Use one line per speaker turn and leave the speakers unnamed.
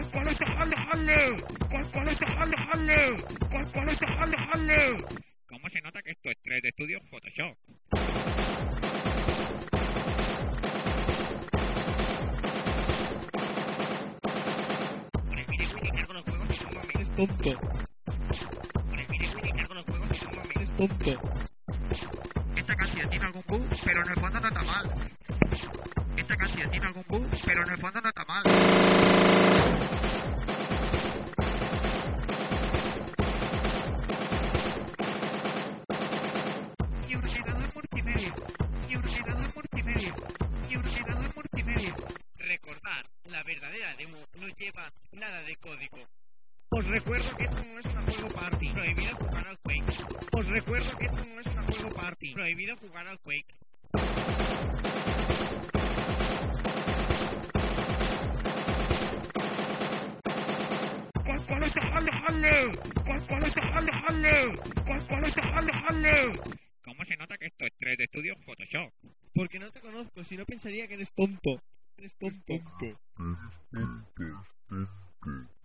¿Cómo se nota que esto es 3 de estudio Photoshop?
Es tonto. Es tonto.
Esta canción tiene algún bug, pero en el fondo no está mal. Esta canción tiene algún bug, pero en el fondo no está mal. Mi ordenador multimedia. Mi ordenador multimedia. Mi ordenador multimedia.
Recordar, la verdadera demo no lleva nada de código.
Os recuerdo que esto no es una juego party.
Prohibido jugar al Quake.
Os recuerdo que esto no es una juego party.
Prohibido jugar al Quake.
¿Cómo se nota que esto es 3 de estudio Photoshop?
Porque no te conozco, si no pensaría que eres tonto. Eres tonto.
Tonto.